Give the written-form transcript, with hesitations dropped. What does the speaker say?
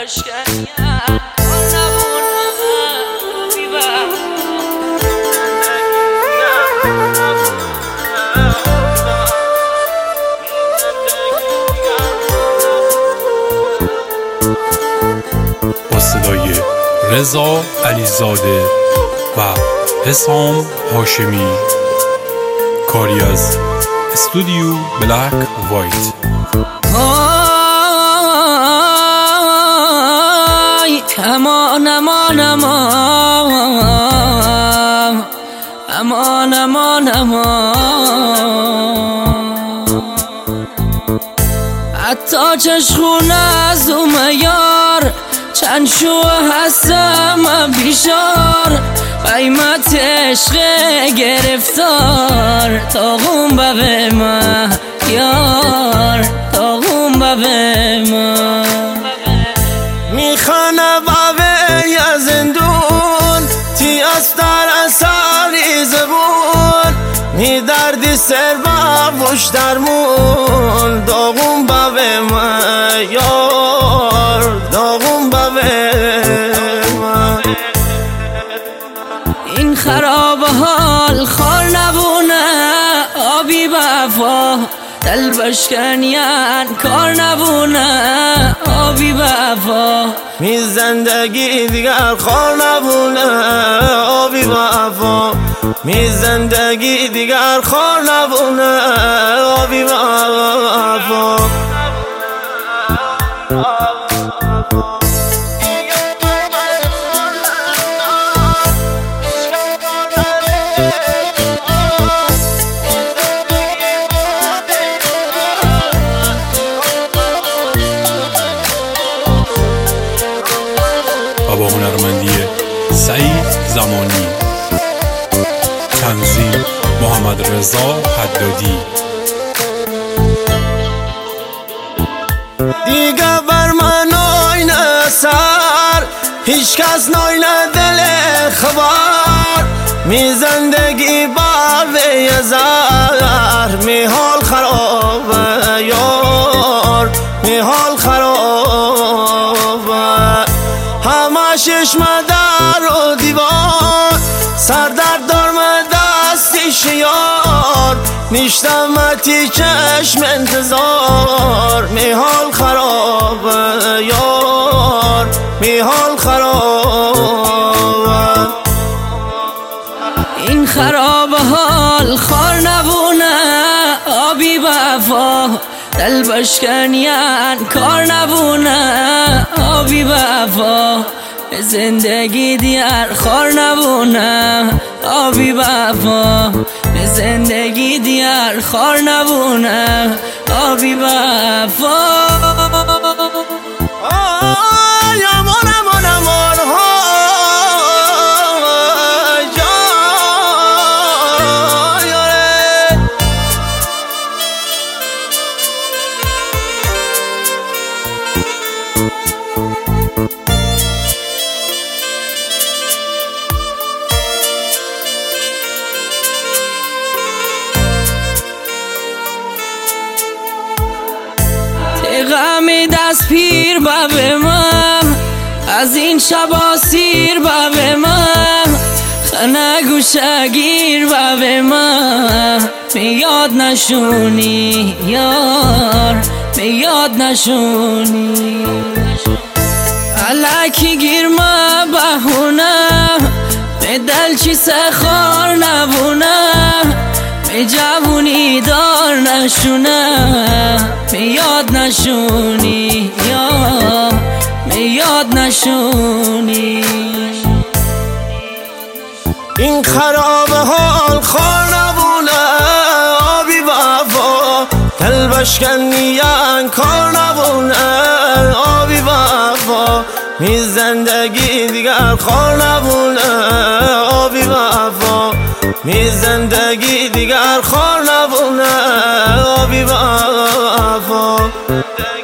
با صدای رضا علیزاده و حسام هاشمی، کاری از استودیو بلک وایت. امان امان امان امان امان امان، حتی چشخون از یار چند شو هستم بیشار، قیمت عشق گرفتار تا غنبه به من یار، تا غنبه به من میخانه بابه یا زندون تی از در اثاری زبون می دردی سر بابوش درمون، داغون بابه من یار، داغون بابه من. این خراب حال خار نبونه آبی وفا، دل بشکنیان کار نبونه آبی وفا، می زندگی دیگر خار نبونه آبی وفا، می زندگی دیگر خار نبونه آبی وفا. و با هنرمندی سعید زمانی، تنظیم محمد رضا حدادی. دیگه بر من ناینه سر، هیچ کس ناینه دل خبر، می زندگی باوی زر، می حال خرابه یار، می حال خرابه، همه چشم در و دیوار، سر در دارم دستی شیار، نیشتمتی چشم انتظار، می حال خرابه یار، می حال خرابه. این خراب حال خار نبونه آبی وفا، دل بشکنیان کار نبونه آبی وفا، زندگی دیار خار نبونه آبی وفا، زندگی دیار خار نبونه آبی وفا. غمی دست پیر به من، از این شبا سیر به من، خنه گوشگیر به من، میاد نشونی یار، میاد نشونی، الکی گیر ما بهونه، به دل چی سخار نبونه، به جوونی دار نشونه، میاد نشونی یا میاد نشونی. این خراب حال خار نبونه آبی وفا، دل بشکنیان کار نبونه آبی وفا، می زندگی دیگر خار نبونه آبی وفا، می زندگی دیگر خار نبونه آبی وفا.